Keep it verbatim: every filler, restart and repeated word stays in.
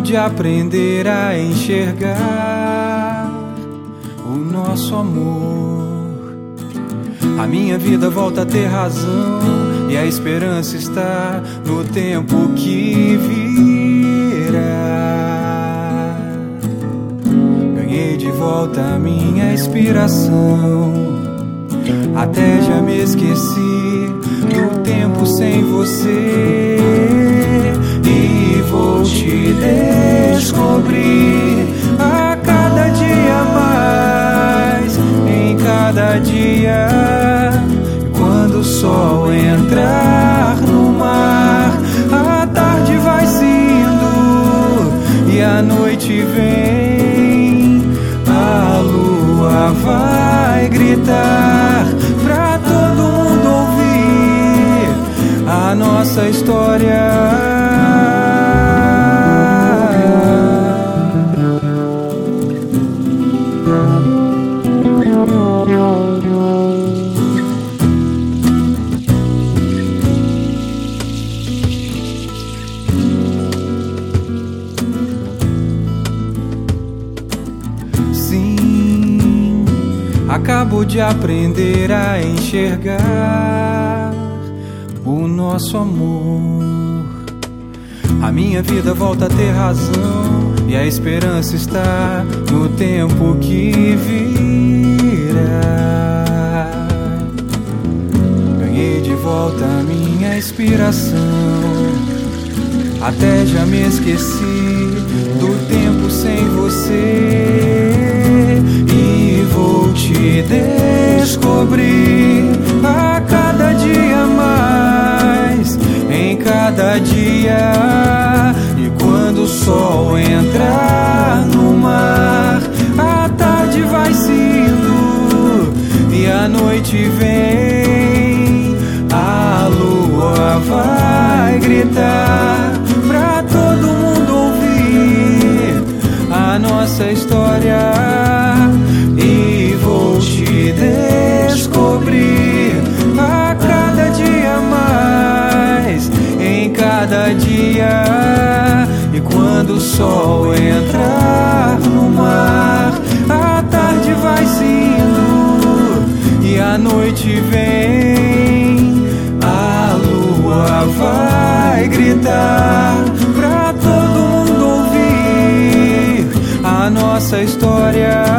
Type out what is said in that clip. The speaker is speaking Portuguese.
de aprender a enxergar o nosso amor. A minha vida volta a ter razão e a esperança está no tempo que virá. Ganhei de volta a minha inspiração, até já me esqueci do tempo sem você. E vou te descobrir a cada dia mais, em cada dia. Quando o sol entrar no mar, a tarde vai se indo e a noite vem. A lua vai gritar pra todo mundo ouvir a nossa história. Sim, acabo de aprender a enxergar o nosso amor. A minha vida volta a ter razão e a esperança está no tempo que virá. Ganhei de volta a minha inspiração, até já me esqueci do tempo sem você. E vou te descobrir a cada dia mais, em cada dia. E quando o sol entrar no mar, a tarde vai se indo e a noite vem. A lua vai gritar pra todo mundo ouvir a nossa história. E vou te descobrir a cada dia mais, em cada dia. E quando o sol entrar no mar, a tarde vai se indo e a noite vem. A lua vai gritar pra todo mundo ouvir a nossa história.